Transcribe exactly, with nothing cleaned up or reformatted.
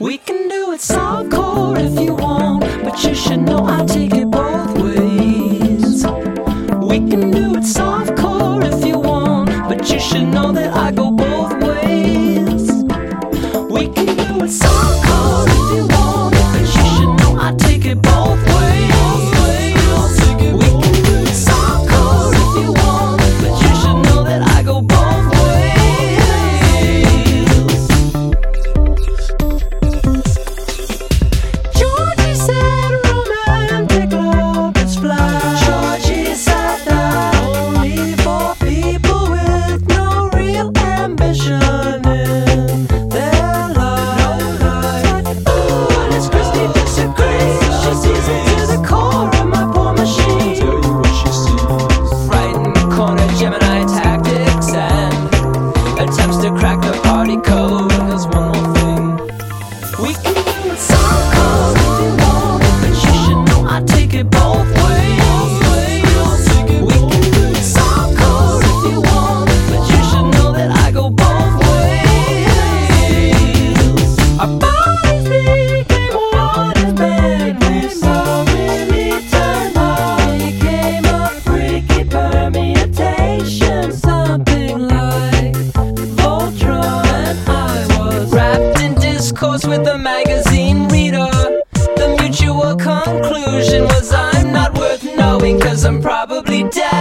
We can do it softcore if you want, but you should know I take it both ways. We can do it softcore if you want, but you should know that I go both ways. We can do it softcore if you want, but you should know I take it both ways. We can do it softcore if you want, but you should know that I go both ways. Georgie said romantic love is fly. Georgie said that only for people with no real ambition in their life. Ooh, Alice Christie disagrees. She sees it to the core of my poor machine. Tell you what she sees. Right in the corner, Gemini tactics and attempts to crack the party code. There's one more thing. We can do it softcore if you want, but you should know I take it both ways. We can do it softcore if you want, but you should know that I go both ways. Our bodies became one as big. We saw really turn on. Became a freaky permutation, something like Voltron. And I was wrapped in discourse with a magazine reader. The mutual conclusion was I'm not worth knowing, 'cause I'm probably dead.